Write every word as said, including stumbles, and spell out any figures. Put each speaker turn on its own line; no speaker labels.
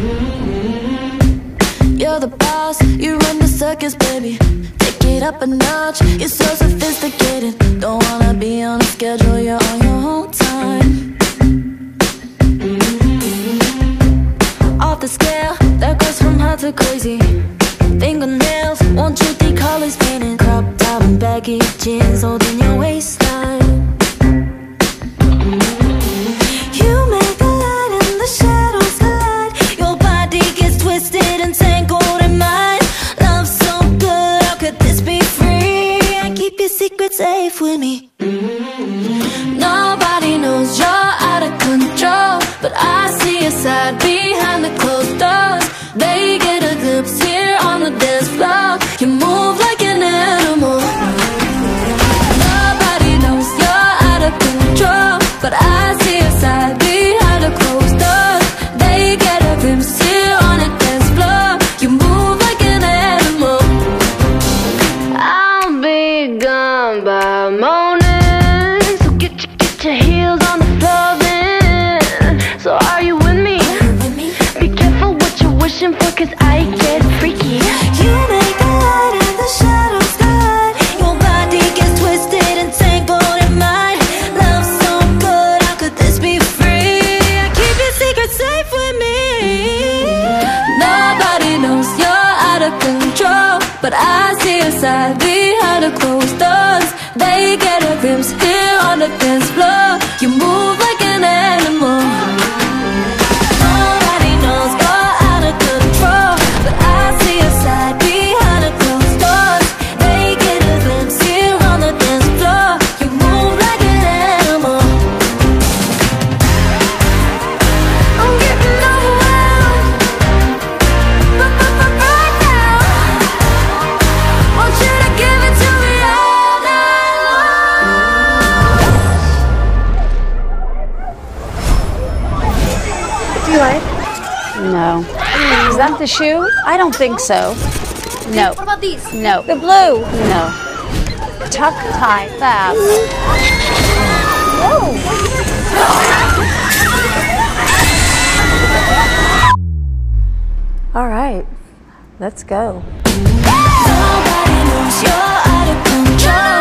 You're the boss, you run the circus, baby. Take it up a notch, you're so sophisticated. Don't wanna be on a schedule, you're on your own time. Off the scale, that goes from hot to crazy. Fingernails, want you three colors painted. Crop top and baggy jeans holding your waistline. You make the light and the shadows collide. Your body gets twisted and tangled in mine. Love so good, how could this be free? I keep your secret safe with me. Nobody knows you're out of control, but I see your side behind the closed doors. They get a glimpse here on the dance floor. You move like an animal. Nobody knows you're out of control, but I see your side behind the closed doors. They get a glimpse here on the dance floor. You move like an animal. I'll be gone by morning, so get your, get your heels on the floor then. So are you with me? Be careful what you're wishing for, cause I get freaky. You make the light and the shadows collide. Your body gets twisted and tangled in mine. Love so good, how could this be free? I keep your secret safe with me. Nobody knows you're out of control, but I see your side behind the closed doors. They get a glimpse here on the dance floor. You move like an animal. Nobody knows you're out of control, but I see your side behind the closed doors. They get a glimpse here on the dance floor. You move like an animal. I'm getting overwhelmed, but, but, but right now, want you to give it to me all night long.
Do you like?
No. Is that the shoe? I don't think so. No.
What about these?
No.
The blue.
No. Tuck, tie, fab.
Whoa. All right, let's go.
Nobody knows you're out of control.